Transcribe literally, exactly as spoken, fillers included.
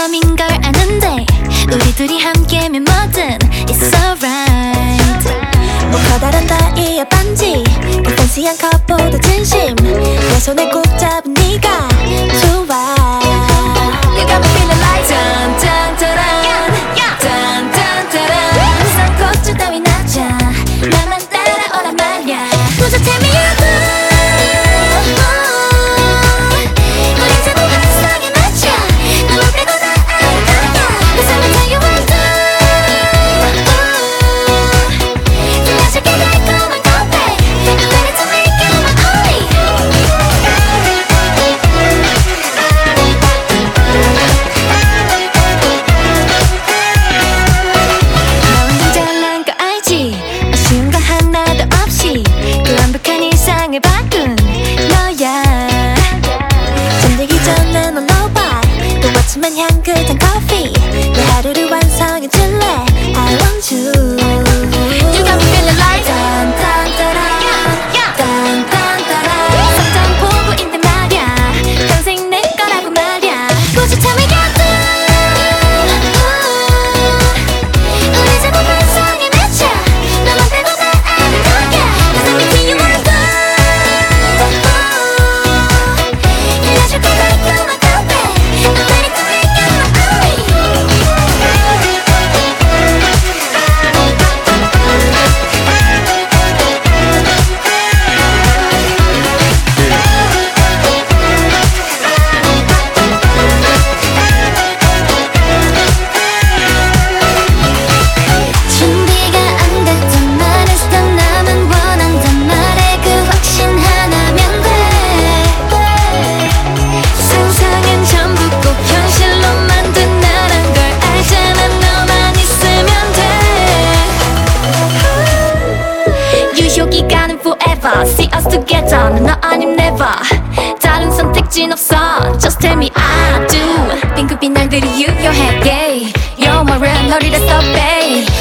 맘인 걸 아는데 우리 둘이 함께면 뭐든 It's alright. 뭐 커다란 다이아 반지 그 팬시한 컵보다 진심 내 손을 꼭 잡은 네가 좋아. You got me feeling like 짠짠짜란 짠짠짜란 쌍꺼풀 따윈 하자 나만 따라오란 말야. 도저 tell me you do. 우리 제법 환상에 맞춰 너만 빼고 다 알 거야. Cause I'ma tell you what to do. 들려줄게 달콤한 고백 I'm ready to make you my only. 나 완전 잘난 거 알지? 아쉬운 거 하나도 없이 그 완벽한 일상을 바꾼 너야. 잠들기 전에 넌 너봐 또 아침엔 향긋한 커피 내 하루를 완성해 줄래. I want you. You got me feeling like 딴딴따란 딴딴따란 상장 보고 있단 말야. 평생 내 거라고 말야. Would you tell me you do. 우리 제법 환상에 맞춰 너만 빼고 다 아는 거야. Cause I'm into you want to. 들려줄게 달콤한 고백 I'm ready to make you my only. 준비가 안 됐단 말했어. 나만 원한단 말에 그 확신 하나면 돼. 상상은 전부 꼭 현실로 만든 나란 걸 알잖아. 너만 있으면 돼. 유효기간은 forever. See us together. 너 아님 never. 다른 선택진 없어. Just tell me I do. 빙긋빛 날들이 유효해. Yeah. You're my real 너리랬어 babe.